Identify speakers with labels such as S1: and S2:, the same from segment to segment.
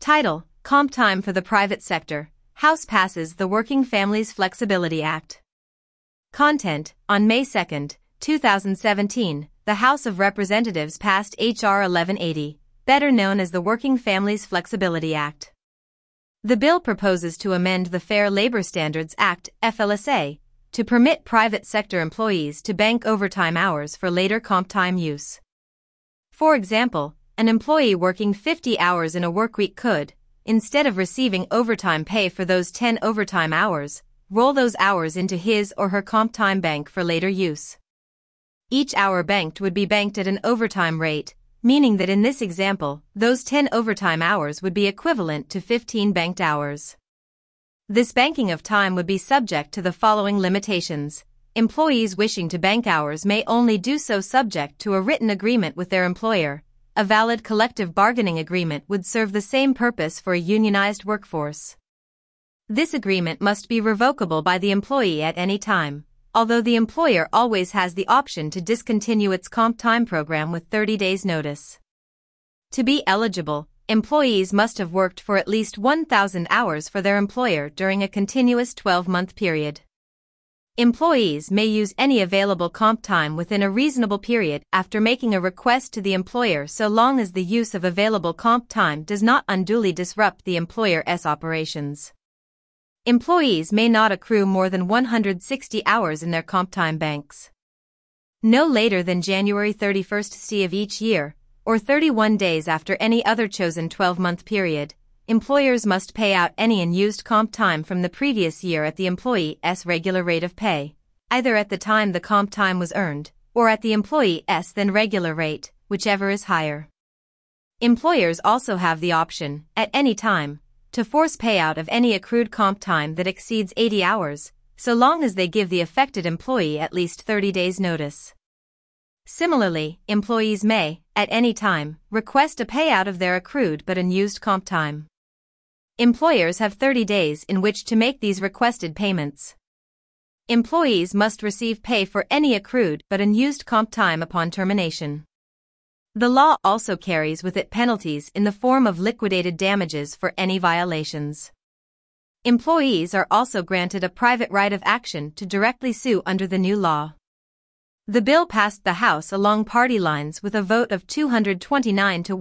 S1: Title: Comp Time for the Private Sector. House passes the Working Families Flexibility Act. Content: On May 2, 2017, the House of Representatives passed H.R. 1180, better known as the Working Families Flexibility Act. The bill proposes to amend the Fair Labor Standards Act, FLSA, to permit private sector employees to bank overtime hours for later comp time use. For example, an employee working 50 hours in a workweek could, instead of receiving overtime pay for those 10 overtime hours, roll those hours into his or her comp time bank for later use. Each hour banked would be banked at an overtime rate, meaning that in this example, those 10 overtime hours would be equivalent to 15 banked hours. This banking of time would be subject to the following limitations. Employees wishing to bank hours may only do so subject to a written agreement with their employer. A valid collective bargaining agreement would serve the same purpose for a unionized workforce. This agreement must be revocable by the employee at any time, although the employer always has the option to discontinue its comp time program with 30 days' notice. To be eligible, employees must have worked for at least 1,000 hours for their employer during a continuous 12-month period. Employees may use any available comp time within a reasonable period after making a request to the employer, so long as the use of available comp time does not unduly disrupt the employer's operations. Employees may not accrue more than 160 hours in their comp time banks. No later than January 31st of each year, or 31 days after any other chosen 12-month period, employers must pay out any unused comp time from the previous year at the employee's regular rate of pay, either at the time the comp time was earned, or at the employee's then regular rate, whichever is higher. Employers also have the option, at any time, to force payout of any accrued comp time that exceeds 80 hours, so long as they give the affected employee at least 30 days' notice. Similarly, employees may, at any time, request a payout of their accrued but unused comp time. Employers have 30 days in which to make these requested payments. Employees must receive pay for any accrued but unused comp time upon termination. The law also carries with it penalties in the form of liquidated damages for any violations. Employees are also granted a private right of action to directly sue under the new law. The bill passed the House along party lines with a vote of 229 to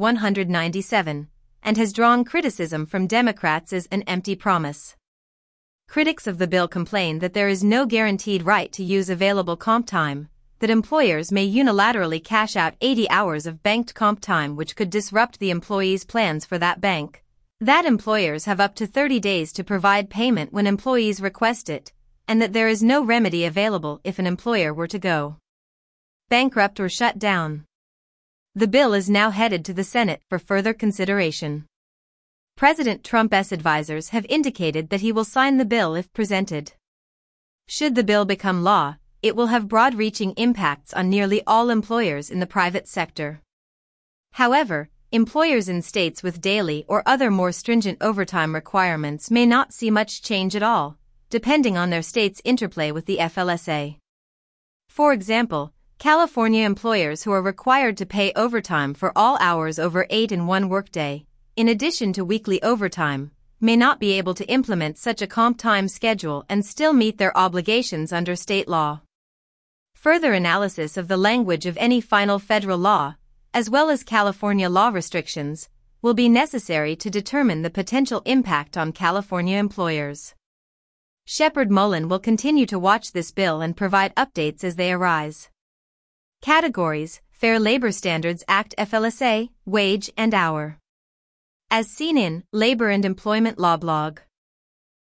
S1: 197, and has drawn criticism from Democrats as an empty promise. Critics of the bill complain that there is no guaranteed right to use available comp time, that employers may unilaterally cash out 80 hours of banked comp time which could disrupt the employee's plans for that bank, that employers have up to 30 days to provide payment when employees request it, and that there is no remedy available if an employer were to go bankrupt or shut down. The bill is now headed to the Senate for further consideration. President Trump's advisors have indicated that he will sign the bill if presented. Should the bill become law, it will have broad-reaching impacts on nearly all employers in the private sector. However, employers in states with daily or other more stringent overtime requirements may not see much change at all, depending on their state's interplay with the FLSA. For example, California employers who are required to pay overtime for all hours over 8 in one workday, in addition to weekly overtime, may not be able to implement such a comp time schedule and still meet their obligations under state law. Further analysis of the language of any final federal law, as well as California law restrictions, will be necessary to determine the potential impact on California employers. Shepard Mullen will continue to watch this bill and provide updates as they arise. Categories: Fair Labor Standards Act FLSA, Wage and Hour. As seen in Labor and Employment Law blog.